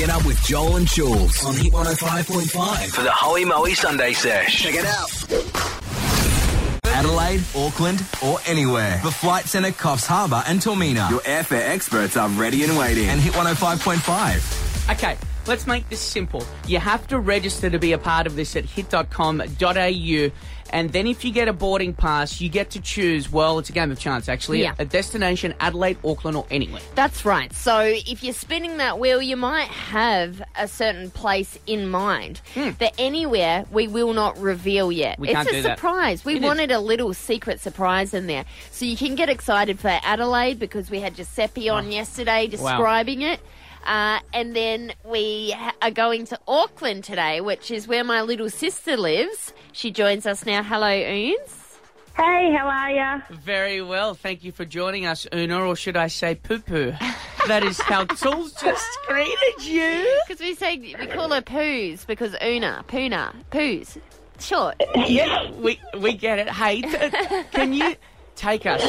Get up with Joel and Jules on Hit 105.5 for the Hoey Moey Sunday Sesh. Check it out. Adelaide, Auckland, or anywhere. The Flight Centre, Coffs Harbour and Tormina. Your airfare experts are ready and waiting. And Hit 105.5. Okay, let's make this simple. You have to register to be a part of this at hit.com.au. And then if you get a boarding pass, you get to choose, well, it's a game of chance, actually, a destination, Adelaide, Auckland, or anywhere. That's right. So if you're spinning that wheel, you might have a certain place in mind. The anywhere we will not reveal yet. It's a surprise. We wanted a little secret surprise in there. So you can get excited for Adelaide because we had Giuseppe on yesterday describing it. And then we are going to Auckland today, which is where my little sister lives. She joins us now. Hello, Oons. Hey, how are ya? Very well. Thank you for joining us, Una, or should I say poo-poo? That is how Tools just greeted you. Because we call her Poos because Poona, Poos. Short. Yeah, we get it. Hey, can you take us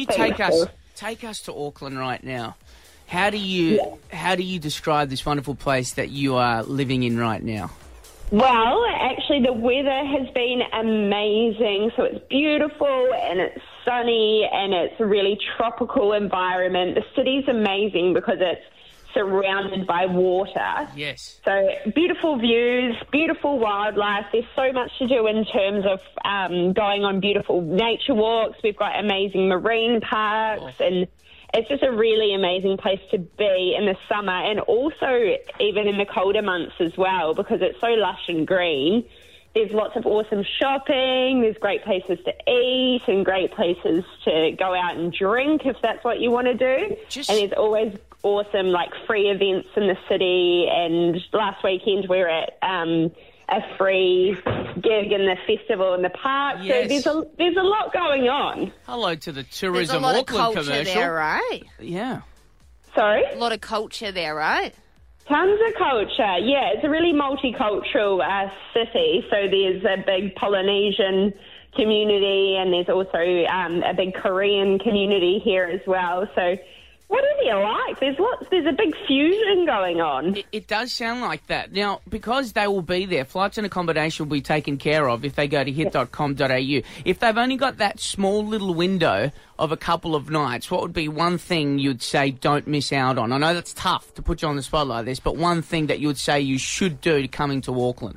to Auckland right now? How do you describe this wonderful place that you are living in right now? Well, actually, the weather has been amazing. So it's beautiful and it's sunny and it's a really tropical environment. The city's amazing because it's surrounded by water. Yes. So beautiful views, beautiful wildlife. There's so much to do in terms of going on beautiful nature walks. We've got amazing marine parks and it's just a really amazing place to be in the summer and also even in the colder months as well because it's so lush and green. There's lots of awesome shopping, there's great places to eat and great places to go out and drink if that's what you want to do. And there's always awesome free events in the city, and last weekend we were at a free gig in the festival in the park. Yes. So there's a lot going on. Hello to the Tourism Auckland commercial. There's a lot of culture there, right? Yeah. Sorry? A lot of culture there, right? Tons of culture, yeah. It's a really multicultural city. So there's a big Polynesian community and there's also a big Korean community here as well. So whatever you like, there's a big fusion going on. It does sound like that. Now, because they will be there, flights and accommodation will be taken care of if they go to hit.com.au. If they've only got that small little window of a couple of nights, what would be one thing you'd say don't miss out on? I know that's tough to put you on the spot like this, but one thing that you would say you should do coming to Auckland?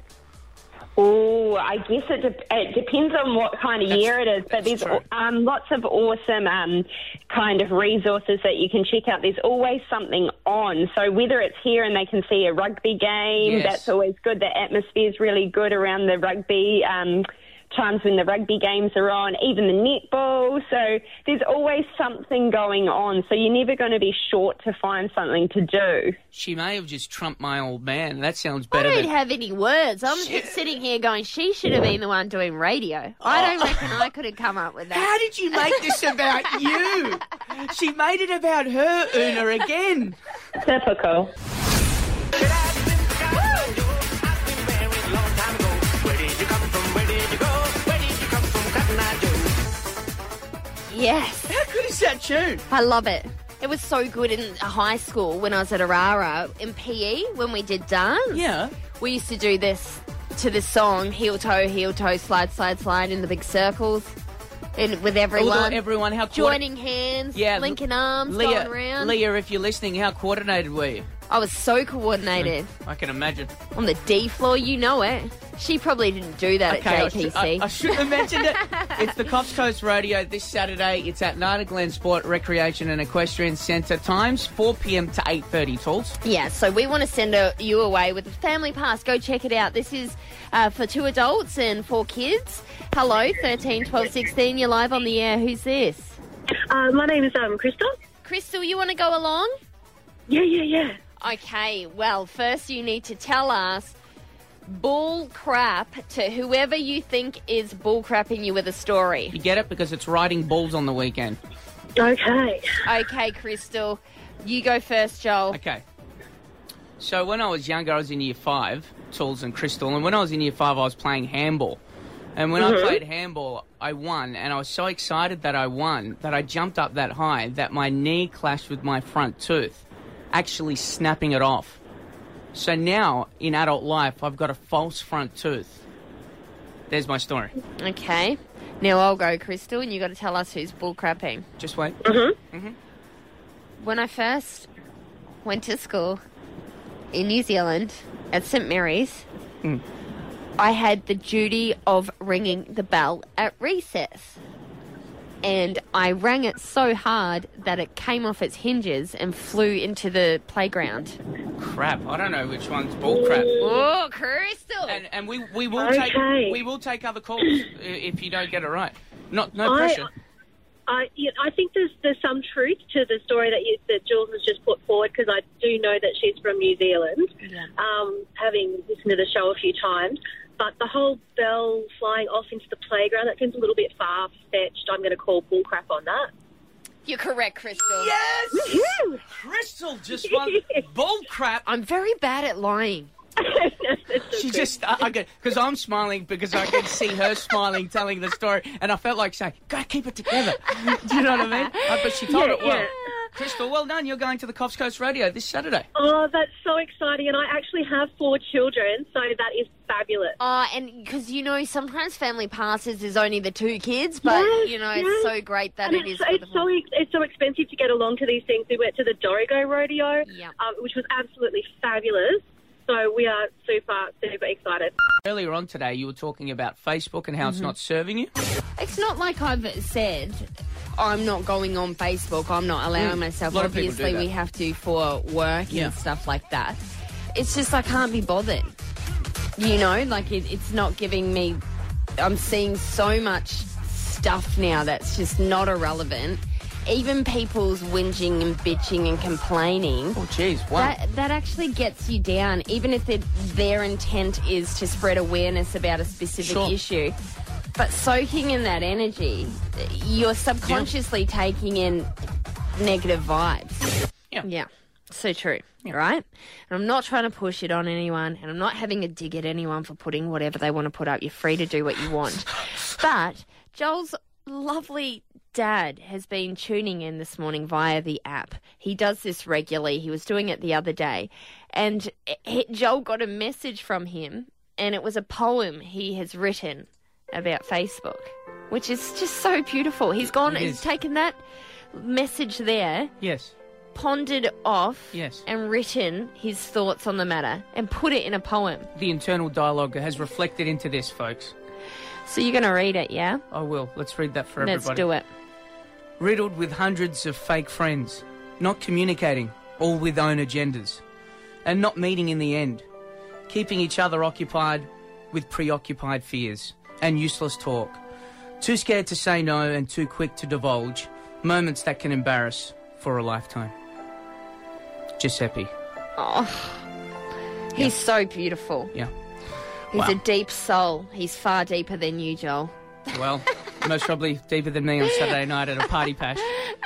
Oh, I guess it depends on what kind of year it is, but there's lots of awesome kind of resources that you can check out. There's always something on. So whether it's here and they can see a rugby game, that's always good. The atmosphere's really good around the rugby times when the rugby games are on, even the netball. So there's always something going on. So you're never going to be short to find something to do. She may have just trumped my old man. That sounds better. I don't have any words. I'm just sitting here going, she should have been the one doing radio. I don't reckon I could have come up with that. How did you make this about you? She made it about her, Una, again. Typical. Yes. How good is that tune? I love it. It was so good in high school when I was at Arara in PE when we did dance. Yeah. We used to do this to this song, heel toe, slide, slide, slide in the big circles. And with everyone. How joining hands, linking arms, going around. Leah, if you're listening, how coordinated were you? I was so coordinated. I can imagine. On the D floor, you know it. She probably didn't do that at JPC. I shouldn't have mentioned it. It's the Coffs Coast Rodeo this Saturday. It's at Nina Glen Sport, Recreation and Equestrian Centre. Times 4 p.m. to 8:30, Tools. Yeah, so we want to send you away with a family pass. Go check it out. This is for 2 adults and 4 kids. Hello, 13, 12, 16. You're live on the air. Who's this? My name is Crystal. Crystal, you want to go along? Yeah. Okay, well, first you need to tell us bull crap to whoever you think is bull crapping you with a story. You get it? Because it's riding bulls on the weekend. Okay. Okay, Crystal. You go first, Joel. Okay. So when I was younger, I was in year 5, Tools and Crystal, and when I was in year 5, I was playing handball. And when I played handball, I won, and I was so excited that I won that I jumped up that high that my knee clashed with my front tooth, actually snapping it off. So now, in adult life, I've got a false front tooth. There's my story. Okay. Now I'll go, Crystal, and you got to tell us who's bullcrapping. Just wait. When I first went to school in New Zealand at St Mary's, I had the duty of ringing the bell at recess. And I rang it so hard that it came off its hinges and flew into the playground. Crap. I don't know which one's bullcrap. Oh, Crystal! And we will take other calls if you don't get it right. No pressure. I think there's some truth to the story that Jules has just put forward, because I do know that she's from New Zealand, having listened to the show a few times. But the whole bell flying off into the playground, that seems a little bit far-fetched. I'm going to call bullcrap on that. You're correct, Crystal. Yes! Woo-hoo! Crystal just won bullcrap. I'm very bad at lying. She just, because I'm smiling because I can see her smiling, telling the story, and I felt like saying, "Go keep it together." Do you know what I mean? But she told it well. Yeah. Crystal, well done. You're going to the Coffs Coast Radio this Saturday. Oh, that's so exciting. And I actually have 4 children, so that is fabulous. And because, sometimes family passes is only the 2 kids, but, it's so great that and it is. It's so expensive to get along to these things. We went to the Dorrigo Rodeo, which was absolutely fabulous. So we are super, super excited. Earlier on today, you were talking about Facebook and how it's not serving you. It's not like I've said I'm not going on Facebook. I'm not allowing myself. Obviously, we have to for work and stuff like that. It's just I can't be bothered. It's not giving me... I'm seeing so much stuff now that's just not irrelevant. Even people's whinging and bitching and complaining. Oh, jeez, wow. That actually gets you down, even if their intent is to spread awareness about a specific issue. But soaking in that energy, you're subconsciously taking in negative vibes. Yeah. So true, right? And I'm not trying to push it on anyone, and I'm not having a dig at anyone for putting whatever they want to put up. You're free to do what you want. But Joel's lovely dad has been tuning in this morning via the app. He does this regularly. He was doing it the other day. And Joel got a message from him, and it was a poem he has written about Facebook, which is just so beautiful. He's taken that message there, pondered off, and written his thoughts on the matter and put it in a poem. The internal dialogue has reflected into this, folks. So you're going to read it, yeah? I will. Let's read that for everybody. Let's do it. Riddled with hundreds of fake friends, not communicating, all with own agendas, and not meeting in the end, keeping each other occupied with preoccupied fears and useless talk, too scared to say no and too quick to divulge, moments that can embarrass for a lifetime. Giuseppe. Oh, he's so beautiful. Yeah. He's a deep soul. He's far deeper than you, Joel. Well, most probably deeper than me on Saturday night at a party pash.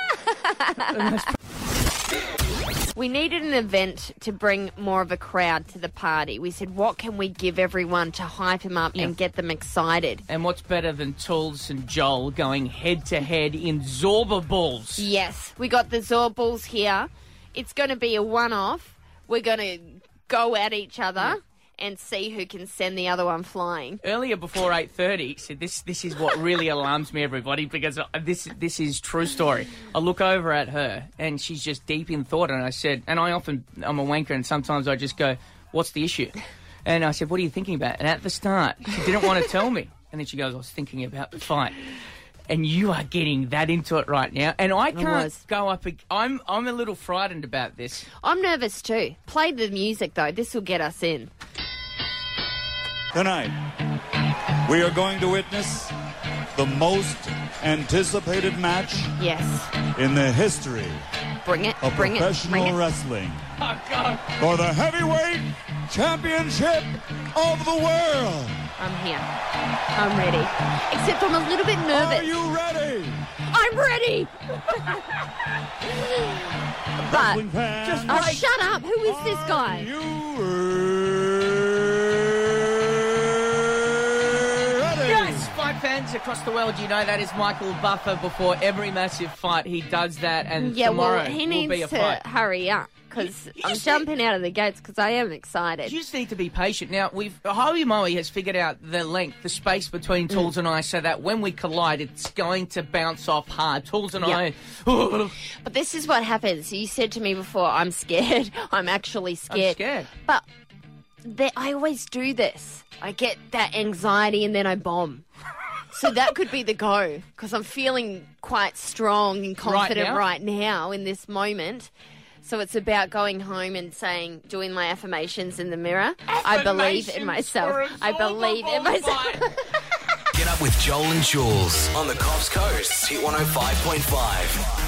We needed an event to bring more of a crowd to the party. We said, what can we give everyone to hype them up and get them excited? And what's better than Tools and Joel going head-to-head in Zorba balls? Yes, we got the Zorba balls here. It's going to be a one-off. We're going to go at each other and see who can send the other one flying. Earlier, before 8:30, said this is what really alarms me, everybody, because this is true story. I look over at her, and she's just deep in thought, and I said, I'm a wanker, and sometimes I just go, what's the issue? And I said, what are you thinking about? And at the start, she didn't want to tell me. And then she goes, I was thinking about the fight. And you are getting that into it right now. And I can't go up... I'm a little frightened about this. I'm nervous too. Play the music, though. This will get us in. Tonight, we are going to witness the most anticipated match in the history of professional wrestling. Oh, God. For the heavyweight championship of the world. I'm here. I'm ready. Except I'm a little bit nervous. Are you ready? I'm ready! But, fans, shut up! Who is this guy? You fans across the world, you know that is Michael Buffer. Before every massive fight, he does that, and tomorrow he will needs be a to fight. hurry up. because I'm jumping out of the gates because I am excited. You just need to be patient. Now, Howie Moe has figured out the length, the space between Tools and I, so that when we collide, it's going to bounce off hard. Tools and I... But this is what happens. You said to me before, I'm scared. I'm actually scared. I'm scared. But I always do this. I get that anxiety and then I bomb. So that could be the go, because I'm feeling quite strong and confident right now in this moment. So it's about going home and doing my affirmations in the mirror. I believe in myself. I believe in myself. Get up with Joel and Jules on the Coffs Coast, Hit 105.5.